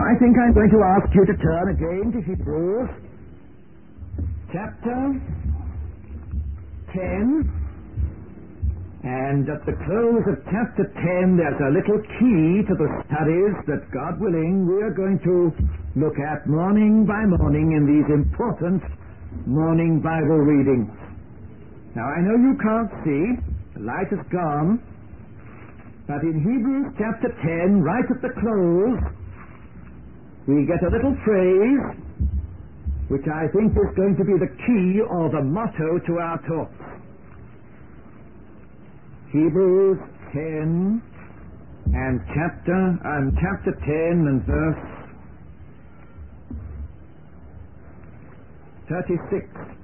I think I'm going to ask you to turn again to Hebrews chapter 10. And at the close of chapter 10, there's a little key to the studies that, God willing, we are going to look at morning by morning in these important morning Bible readings. Now, I know you can't see. The light is gone. But in Hebrews chapter 10, right at the close, we get a little phrase which I think is going to be the key or the motto to our talk. Hebrews 10 and chapter 10 and verse 36.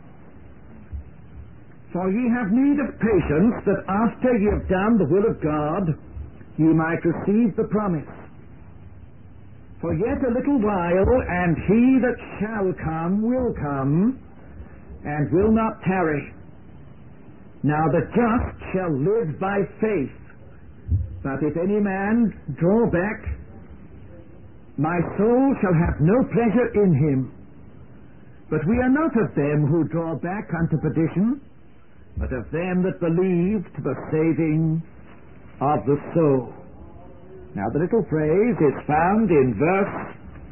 For ye have need of patience, that after ye have done the will of God, ye might receive the promise. For yet a little while, and he that shall come will come, and will not tarry. Now the just shall live by faith. But if any man draw back, my soul shall have no pleasure in him. But we are not of them who draw back unto perdition, but of them that believe to the saving of the soul. Now the little phrase is found in verse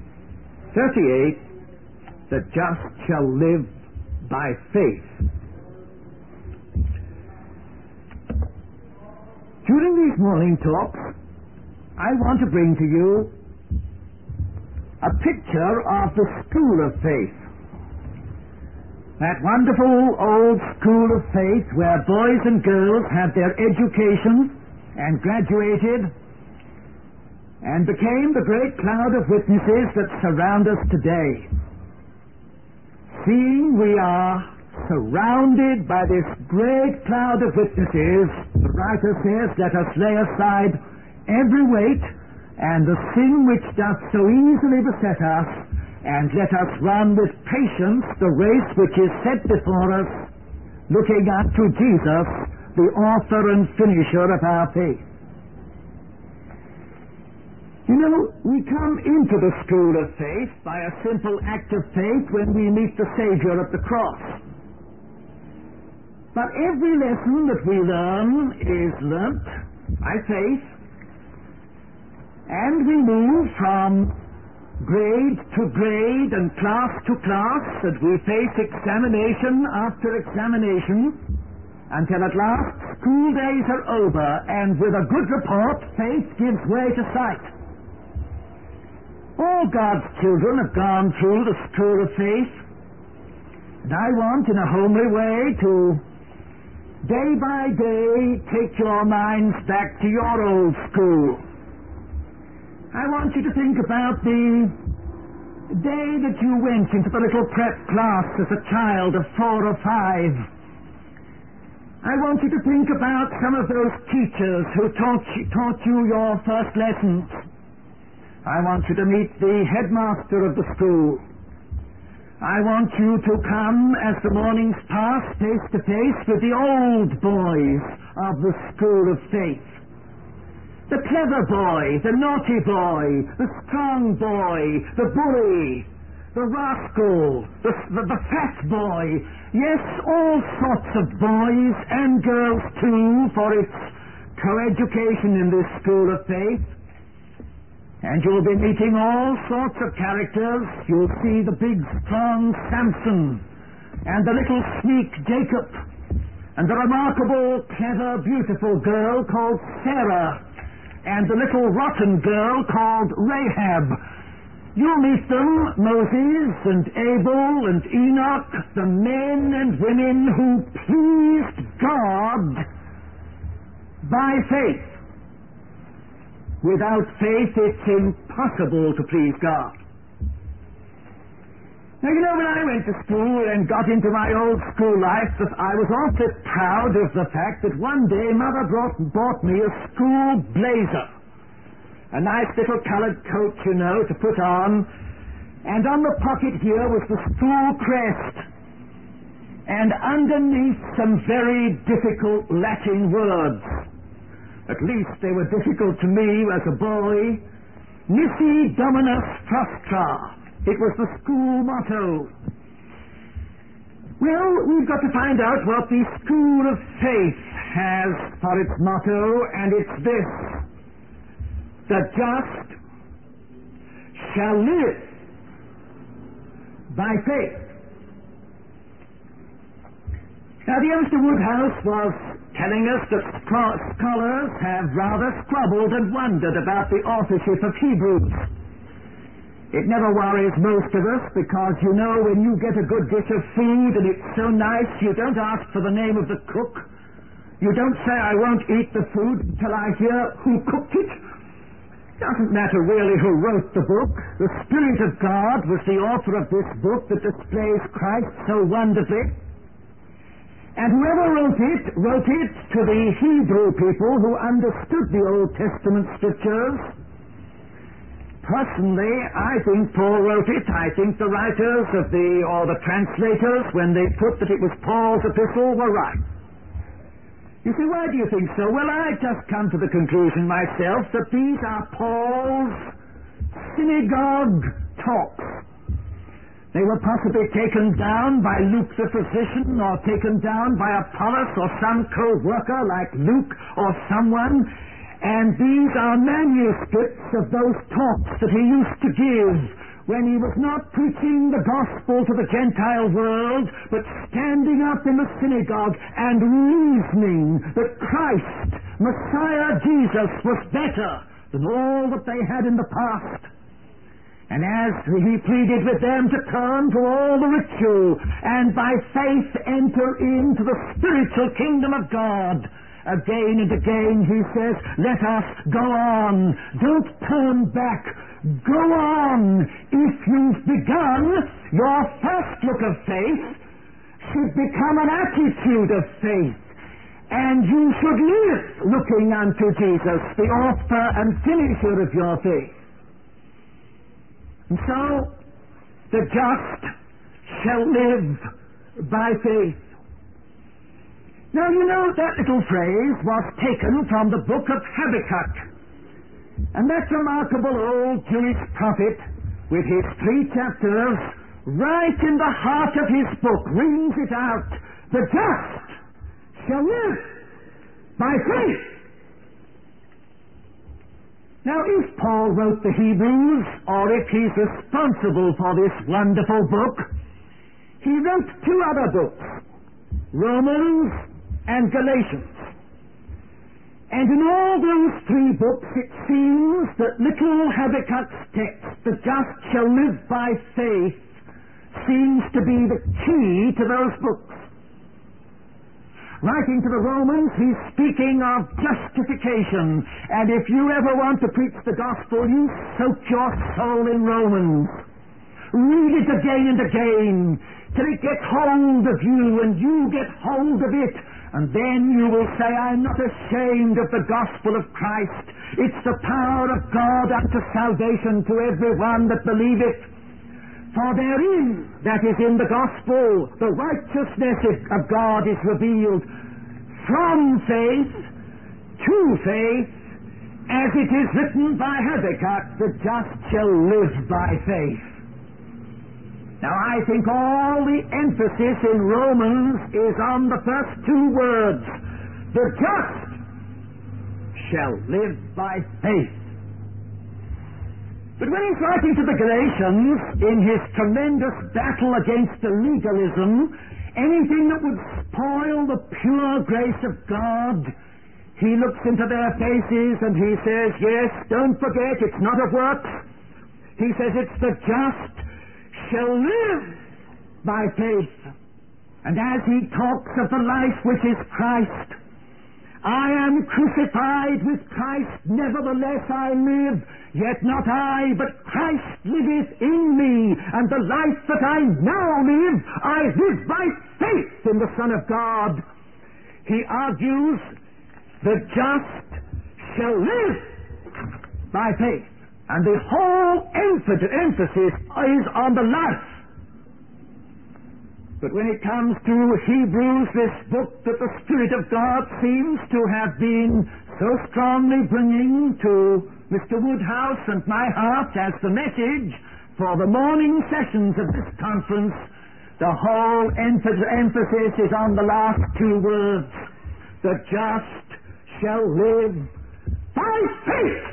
38, the just shall live by faith. During these morning talks, I want to bring to you a picture of the school of faith. That wonderful old school of faith where boys and girls had their education and graduated and became the great cloud of witnesses that surround us today. Seeing we are surrounded by this great cloud of witnesses, the writer says, let us lay aside every weight and the sin which doth so easily beset us, and let us run with patience the race which is set before us, looking unto Jesus, the author and finisher of our faith. You know, we come into the school of faith by a simple act of faith when we meet the Savior at the cross. But every lesson that we learn is learnt by faith, and we move from grade to grade and class to class, and we face examination after examination, until at last school days are over, and with a good report, faith gives way to sight. All God's children have gone through the school of faith, and I want, in a homely way, to day by day take your minds back to your old school. I want you to think about the day that you went into the little prep class as a child of 4 or 5. I want you to think about some of those teachers who taught you your first lessons. I want you to meet the headmaster of the school. I want you to come, as the mornings pass, face to face with the old boys of the school of faith. The clever boy, the naughty boy, the strong boy, the bully, the rascal, the fat boy. Yes, all sorts of boys and girls too, for it's co-education in this school of faith. And you'll be meeting all sorts of characters. You'll see the big, strong Samson, and the little sneak Jacob, and the remarkable, clever, beautiful girl called Sarah, and the little rotten girl called Rahab. You'll meet them, Moses and Abel and Enoch, the men and women who pleased God by faith. Without faith, it's impossible to please God. Now, you know, when I went to school and got into my old school life, I was awfully proud of the fact that one day Mother bought me a school blazer. A nice little colored coat, you know, to put on. And on the pocket here was the school crest. And underneath some very difficult Latin words. At least they were difficult to me as a boy. Nisi Dominus Frostra. It was the school motto. Well, we've got to find out what the School of Faith has for its motto, and it's this: the just shall live by faith. Now, the Youngster Woodhouse was telling us that scholars have rather squabbled and wondered about the authorship of Hebrews. It never worries most of us because, you know, when you get a good dish of food and it's so nice, you don't ask for the name of the cook. You don't say, I won't eat the food until I hear who cooked it. It doesn't matter really who wrote the book. The Spirit of God was the author of this book that displays Christ so wonderfully. And whoever wrote it to the Hebrew people who understood the Old Testament scriptures. Personally, I think Paul wrote it. I think the writers of the translators, when they put that it was Paul's epistle, were right. You see, why do you think so? Well, I just come to the conclusion myself that these are Paul's synagogue talks. They were possibly taken down by Luke the physician, or taken down by Apollos or some co-worker like Luke or someone. And these are manuscripts of those talks that he used to give when he was not preaching the gospel to the Gentile world, but standing up in the synagogue and reasoning that Christ, Messiah Jesus, was better than all that they had in the past. And as he pleaded with them to turn to all the ritual and by faith enter into the spiritual kingdom of God, again and again he says, let us go on. Don't turn back. Go on. If you've begun, your first look of faith should become an attitude of faith. And you should live looking unto Jesus, the author and finisher of your faith. And so, the just shall live by faith. Now, you know, that little phrase was taken from the book of Habakkuk. And that remarkable old Jewish prophet, with his 3 chapters, right in the heart of his book, rings it out: the just shall live by faith. Now, if Paul wrote the Hebrews, or if he's responsible for this wonderful book, he wrote 2 other books, Romans and Galatians. And in all those 3 books, it seems that little Habakkuk's text, the just shall live by faith, seems to be the key to those books. Writing to the Romans, he's speaking of justification. And if you ever want to preach the gospel, you soak your soul in Romans. Read it again and again, till it gets hold of you and you get hold of it. And then you will say, I'm not ashamed of the gospel of Christ. It's the power of God unto salvation to everyone that believeth. For therein, that is in the gospel, the righteousness of God is revealed from faith to faith, as it is written by Habakkuk, the just shall live by faith. Now, I think all the emphasis in Romans is on the first 2 words. The just shall live by faith. But when he's writing to the Galatians, in his tremendous battle against the legalism, anything that would spoil the pure grace of God, he looks into their faces and he says, yes, don't forget, it's not of works. He says it's the just shall live by faith. And as he talks of the life which is Christ, I am crucified with Christ, nevertheless I live, yet not I, but Christ liveth in me, and the life that I now live, I live by faith in the Son of God. He argues, the just shall live by faith. And the whole emphasis is on the life. But when it comes to Hebrews, this book that the Spirit of God seems to have been so strongly bringing to Mr. Woodhouse and my heart as the message for the morning sessions of this conference, the whole emphasis is on the last two words: the just shall live by faith.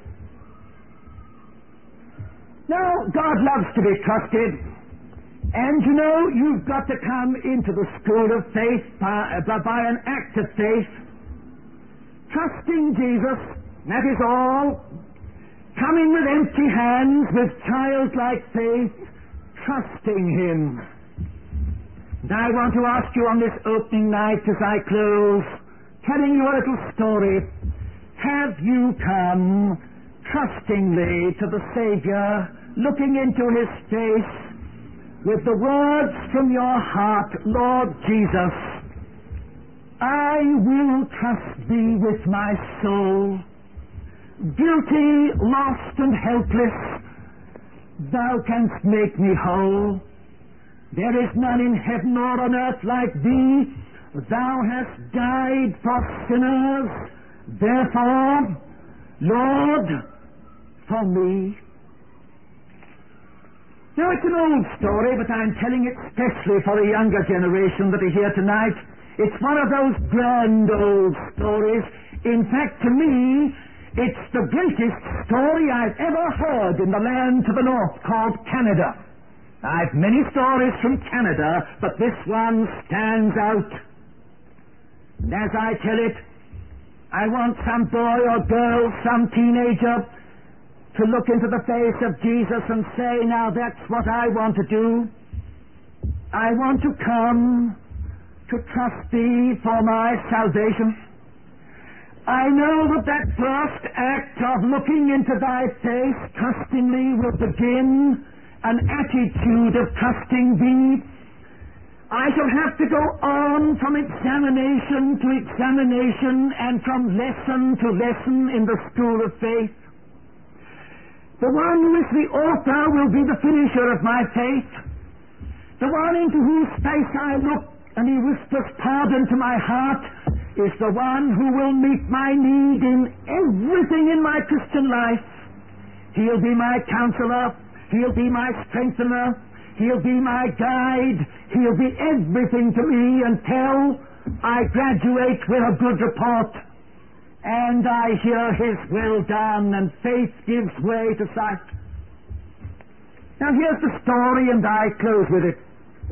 Now, God loves to be trusted, and you know, you've got to come into the school of faith by an act of faith, trusting Jesus, that is all, coming with empty hands, with childlike faith, trusting Him. And I want to ask you on this opening night as I close, telling you a little story. Have you come trustingly to the Savior, looking into His face, with the words from your heart, Lord Jesus, I will trust Thee with my soul. Guilty, lost and helpless, Thou canst make me whole. There is none in heaven or on earth like Thee. Thou hast died for sinners. Therefore, Lord, for me. Now, it's an old story, but I'm telling it especially for the younger generation that are here tonight. It's one of those grand old stories. In fact, to me, it's the greatest story I've ever heard in the land to the north, called Canada. I've many stories from Canada, but this one stands out. And as I tell it, I want some boy or girl, some teenager, to look into the face of Jesus and say, now that's what I want to do. I want to come to trust Thee for my salvation. I know that that first act of looking into Thy face trustingly will begin an attitude of trusting Thee. I shall have to go on from examination to examination and from lesson to lesson in the school of faith. The one who is the author will be the finisher of my faith. The one into whose face I look and He whispers pardon to my heart is the one who will meet my need in everything in my Christian life. He'll be my counselor. He'll be my strengthener. He'll be my guide. He'll be everything to me until I graduate with a good report and I hear His will done and faith gives way to sight. Now here's the story and I close with it.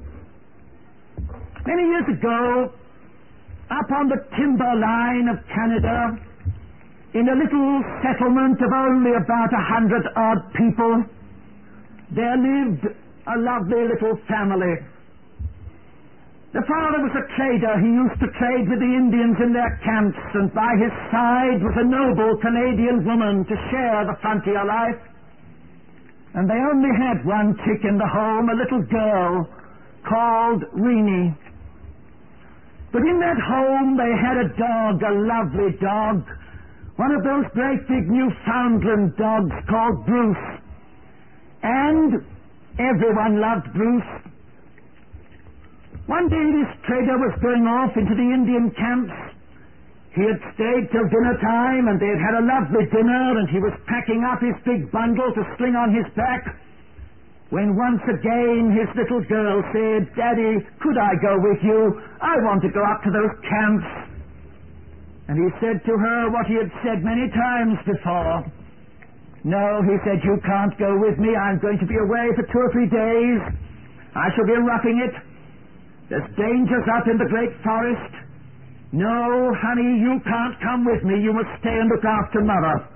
Many years ago, up on the timber line of Canada, in a little settlement of only about 100 odd people, there lived a lovely little family. The father was a trader. He used to trade with the Indians in their camps, and by his side was a noble Canadian woman to share the frontier life. And they only had one chick in the home, a little girl called Reenie. But in that home they had a dog, a lovely dog, one of those great big Newfoundland dogs called Bruce. And everyone loved Bruce. One day this trader was going off into the Indian camps. He had stayed till dinner time, and they had had a lovely dinner, and he was packing up his big bundle to sling on his back, when once again his little girl said, Daddy, could I go with you? I want to go up to those camps. And he said to her what he had said many times before. No, he said, you can't go with me. I'm going to be away for 2 or 3 days. I shall be roughing it. There's dangers up in the great forest. No, honey, you can't come with me. You must stay and look after Mother.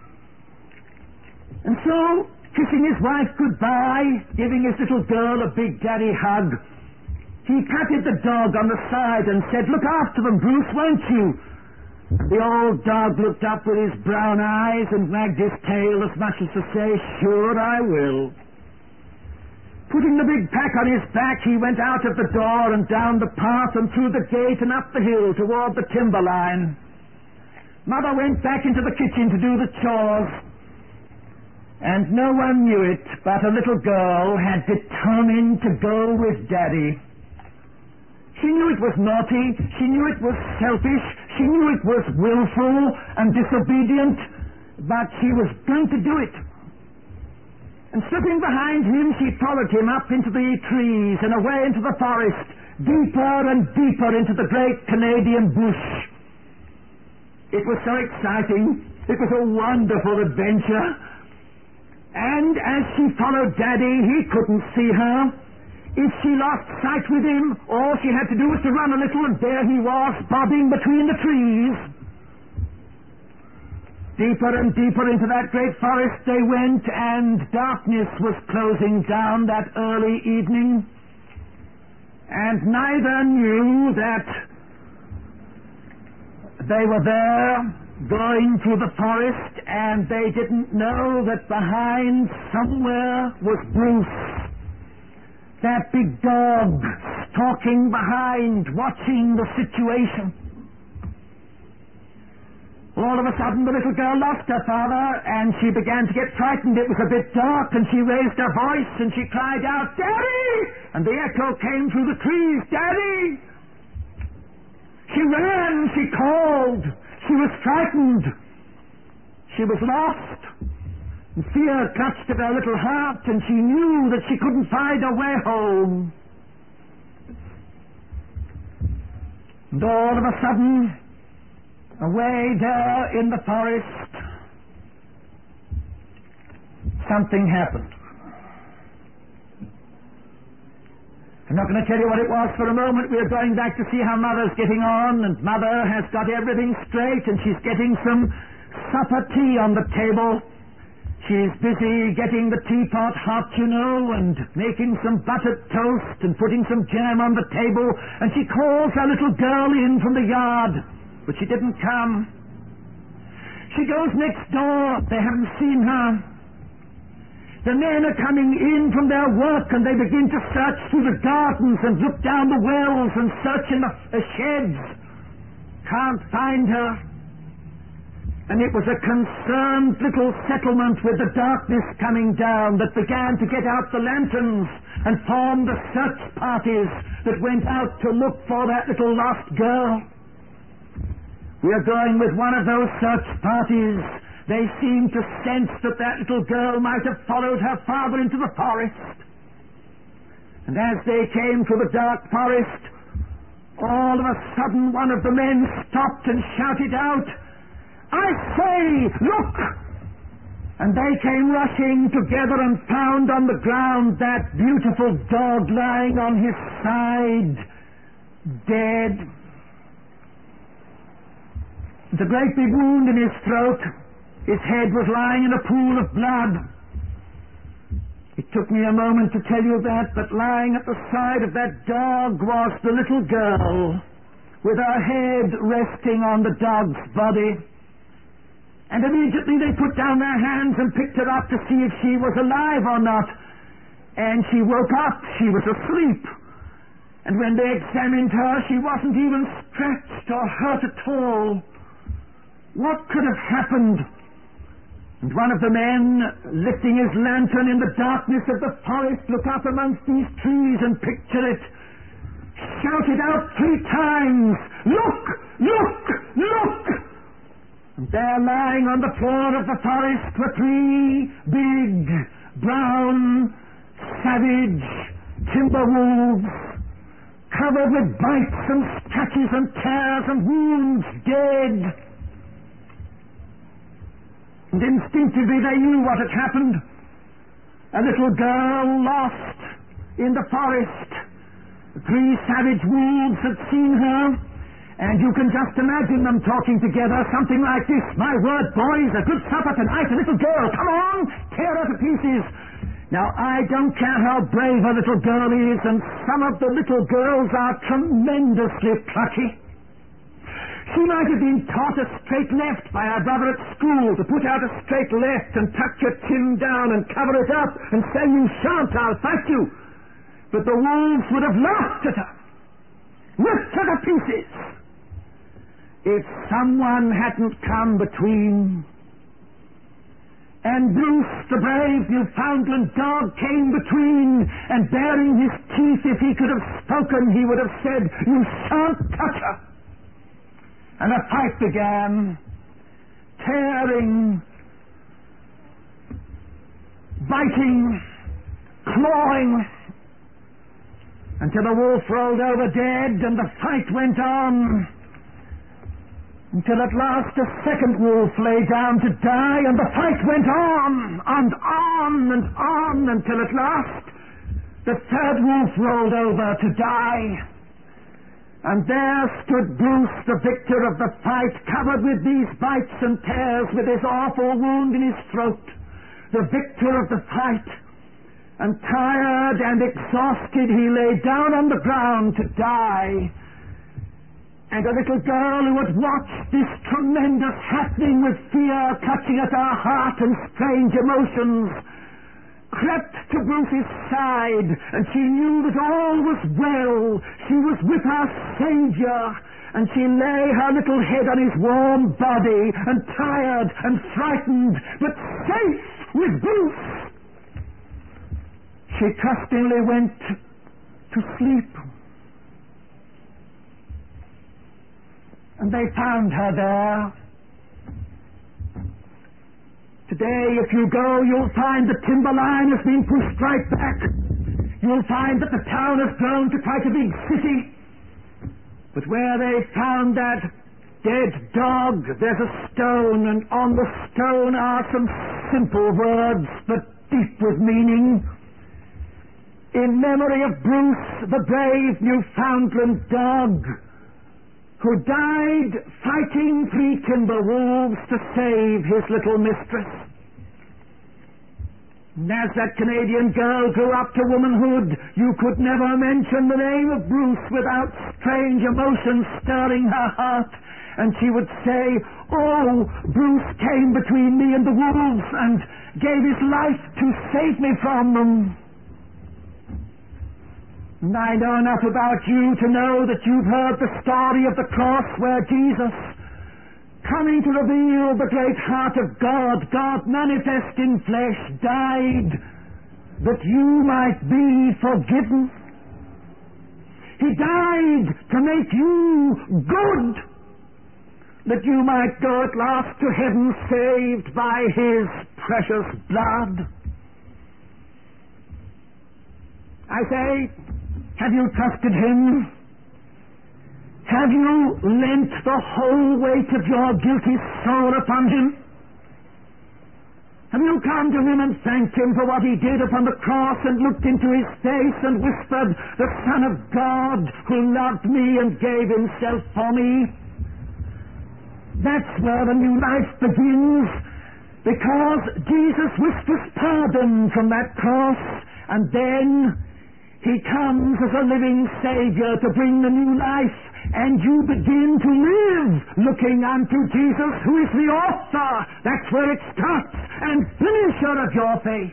And so, kissing his wife goodbye, giving his little girl a big daddy hug, he patted the dog on the side and said, look after them, Bruce, won't you? The old dog looked up with his brown eyes and wagged his tail as much as to say, sure I will. Putting the big pack on his back, he went out of the door and down the path and through the gate and up the hill toward the timberline. Mother went back into the kitchen to do the chores, and no one knew it, but a little girl had determined to go with Daddy. She knew it was naughty, she knew it was selfish, She knew it was willful and disobedient, but she was going to do it. And slipping behind him, she followed him up into the trees and away into the forest, deeper and deeper into the great Canadian bush. It was so exciting. It was a wonderful adventure. And as she followed Daddy, he couldn't see her. If she lost sight with him, all she had to do was to run a little, and there he was, bobbing between the trees. Deeper and deeper into that great forest they went, and darkness was closing down that early evening. And neither knew that they were there, going through the forest, and they didn't know that behind somewhere was Bruce, that big dog, stalking behind, watching the situation. All of a sudden the little girl lost her father, and she began to get frightened. It was a bit dark, and she raised her voice, and she cried out, "Daddy!" And the echo came through the trees, "Daddy!" She ran, she called, she was frightened. She was lost. And fear clutched at her little heart, and she knew that she couldn't find her way home. And all of a sudden, away there in the forest, something happened. I'm not going to tell you what it was for a moment. We're going back to see how Mother's getting on, and Mother has got everything straight, and she's getting some supper tea on the table. She's busy getting the teapot hot, you know, and making some buttered toast and putting some jam on the table, and she calls her little girl in from the yard, but she didn't come. She goes next door. They haven't seen her. The men are coming in from their work, and they begin to search through the gardens and look down the wells and search in the sheds. Can't find her. And it was a concerned little settlement with the darkness coming down that began to get out the lanterns and form the search parties that went out to look for that little lost girl. We are going with one of those search parties. They seem to sense that that little girl might have followed her father into the forest. And as they came through the dark forest, all of a sudden one of the men stopped and shouted out, "I say, look!" And they came rushing together and found on the ground that beautiful dog lying on his side, dead. With a great big wound in his throat. His head was lying in a pool of blood. It took me a moment to tell you that, but lying at the side of that dog was the little girl, with her head resting on the dog's body. And immediately they put down their hands and picked her up to see if she was alive or not. And she woke up. She was asleep. And when they examined her, she wasn't even scratched or hurt at all. What could have happened? And one of the men, lifting his lantern in the darkness of the forest, looked up amongst these trees and pictured it, shouted out 3 times, "Look! Look! Look!" And there, lying on the floor of the forest, were 3 big, brown, savage timber wolves, covered with bites and scratches and tears and wounds, dead. And instinctively they knew what had happened. A little girl lost in the forest. 3 savage wolves had seen her, and you can just imagine them talking together, something like this: "My word, boys, a good supper tonight, a little girl, come on, tear her to pieces." Now, I don't care how brave a little girl is, and some of the little girls are tremendously plucky. She might have been taught a straight left by her brother at school, to put out a straight left and tuck your chin down and cover it up and say, "You shan't, I'll fight you." But the wolves would have laughed at her, ripped her to pieces, if someone hadn't come between. And Bruce, the brave Newfoundland dog, came between, and baring his teeth, if he could have spoken, he would have said, "You shan't touch her." And a fight began, tearing, biting, clawing, until the wolf rolled over dead, and the fight went on, until at last a second wolf lay down to die, and the fight went on, and on, and on, until at last the third wolf rolled over to die. And there stood Bruce, the victor of the fight, covered with these bites and tears, with his awful wound in his throat, the victor of the fight. And tired and exhausted, he lay down on the ground to die. And a little girl who had watched this tremendous happening with fear clutching at her heart and strange emotions crept to Bruce's side, and she knew that all was well. She was with her Savior, and she lay her little head on his warm body, and tired and frightened, but safe with Bruce. She trustingly went to sleep. And they found her there. Today, if you go, you'll find the timber line has been pushed right back. You'll find that the town has grown to quite a big city. But where they found that dead dog, there's a stone, and on the stone are some simple words, but deep with meaning. In memory of Bruce, the brave Newfoundland dog, who died fighting 3 timber wolves to save his little mistress. And as that Canadian girl grew up to womanhood, you could never mention the name of Bruce without strange emotions stirring her heart. And she would say, "Oh, Bruce came between me and the wolves and gave his life to save me from them." And I know enough about you to know that you've heard the story of the cross where Jesus, coming to reveal the great heart of God, God manifest in flesh, died that you might be forgiven. He died to make you good, that you might go at last to heaven saved by His precious blood. I say, have you trusted Him? Have you lent the whole weight of your guilty soul upon Him? Have you come to Him and thanked Him for what He did upon the cross, and looked into His face and whispered, "The Son of God who loved me and gave Himself for me"? That's where the new life begins, because Jesus whispers pardon from that cross, and then He comes as a living Savior to bring the new life, and you begin to live looking unto Jesus, who is the author, that's where it starts, and finisher of your faith.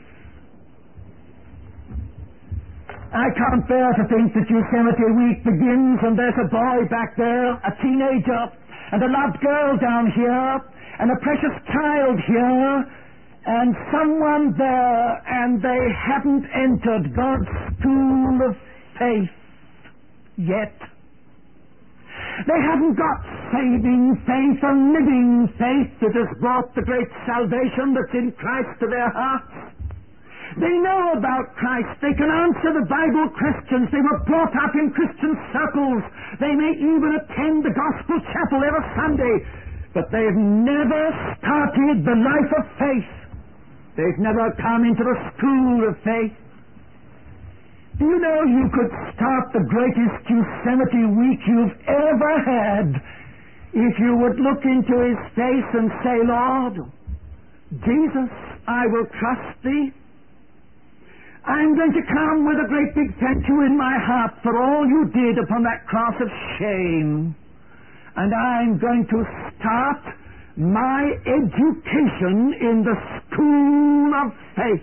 I can't bear to think that Yosemite Week begins and there's a boy back there, a teenager, and a loved girl down here, and a precious child here, and someone there, and they haven't entered God's school of faith yet. They haven't got saving faith and living faith that has brought the great salvation that's in Christ to their hearts. They know about Christ. They can answer the Bible questions. They were brought up in Christian circles. They may even attend the gospel chapel every Sunday, but they've never started the life of faith. They've never come into the school of faith. Do you know you could start the greatest Yosemite week you've ever had if you would look into His face and say, "Lord, Jesus, I will trust Thee. I'm going to come with a great big thank you in my heart for all you did upon that cross of shame. And I'm going to start my education in the school of faith.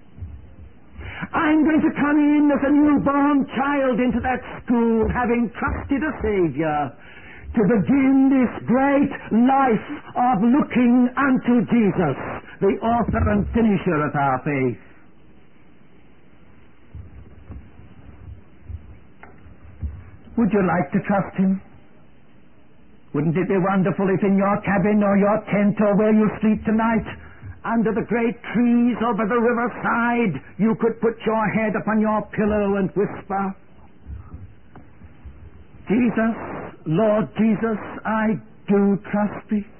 I'm going to come in as a newborn child into that school, having trusted a Savior, to begin this great life of looking unto Jesus, the author and finisher of our faith." Would you like to trust Him? Wouldn't it be wonderful if in your cabin or your tent or where you sleep tonight, under the great trees over the riverside, you could put your head upon your pillow and whisper, Jesus, Lord Jesus, I do trust thee.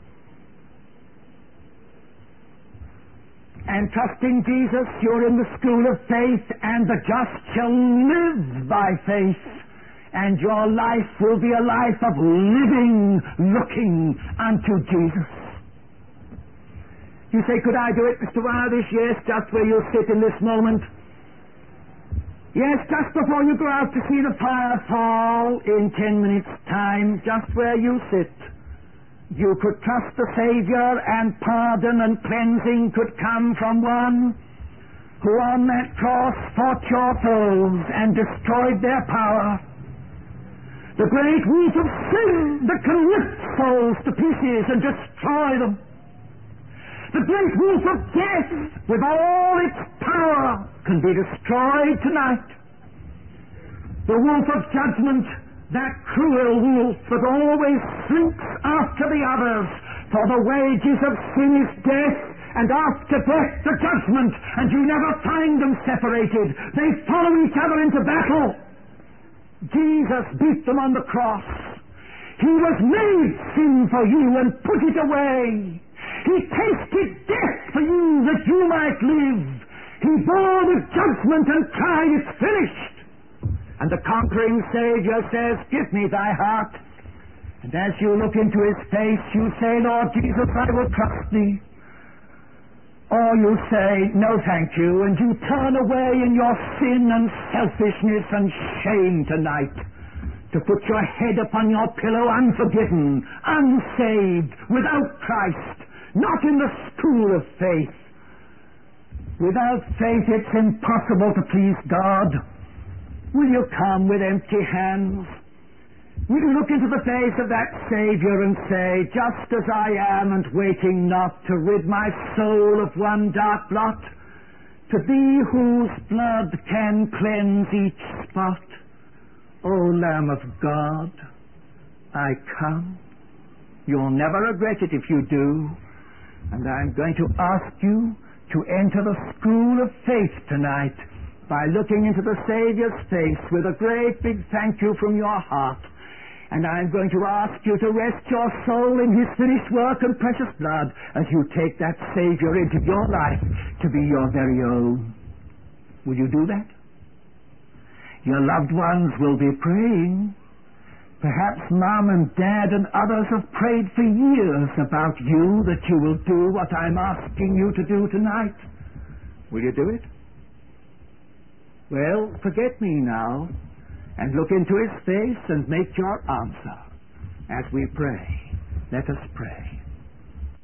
And trusting Jesus, you're in the school of faith, and the just shall live by faith. And your life will be a life of living, looking unto Jesus. You say, could I do it, Mr. Wildish? Yes, just where you sit in this moment. Yes, just before you go out to see the fire fall in 10 minutes' time, just where you sit. You could trust the Savior, and pardon and cleansing could come from one who on that cross fought your foes and destroyed their power. The great wolf of sin that can rip souls to pieces and destroy them. The great wolf of death, with all its power, can be destroyed tonight. The wolf of judgment, that cruel wolf that always slinks after the others, for the wages of sin is death, and after death the judgment, and you never find them separated. They follow each other into battle. Jesus beat them on the cross. He was made sin for you and put it away. He tasted death for you that you might live. He bore the judgment and cried, it's finished. And the conquering Savior says, give me thy heart. And as you look into his face, you say, Lord Jesus, I will trust thee. Or you say, no thank you, and you turn away in your sin and selfishness and shame tonight to put your head upon your pillow unforgiven, unsaved, without Christ, not in the school of faith. Without faith it's impossible to please God. Will you come with empty hands? Will you look into the face of that Savior and say, just as I am and waiting not to rid my soul of one dark blot, to thee whose blood can cleanse each spot, O Lamb of God, I come. You'll never regret it if you do. And I'm going to ask you to enter the school of faith tonight by looking into the Savior's face with a great big thank you from your heart. And I'm going to ask you to rest your soul in his finished work and precious blood as you take that Savior into your life to be your very own. Will you do that? Your loved ones will be praying. Perhaps Mom and Dad and others have prayed for years about you, that you will do what I'm asking you to do tonight. Will you do it? Well, forget me now, and look into his face and make your answer as we pray. Let us pray.